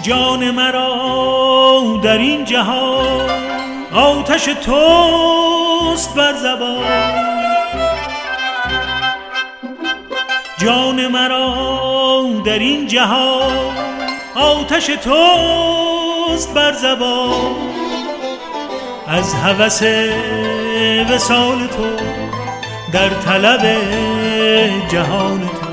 جان مرا در این جهان آتش توست بر زبان. جان مرا در این جهان آتش توست بر زبان. از هوس وصال تو در طلب جهان تو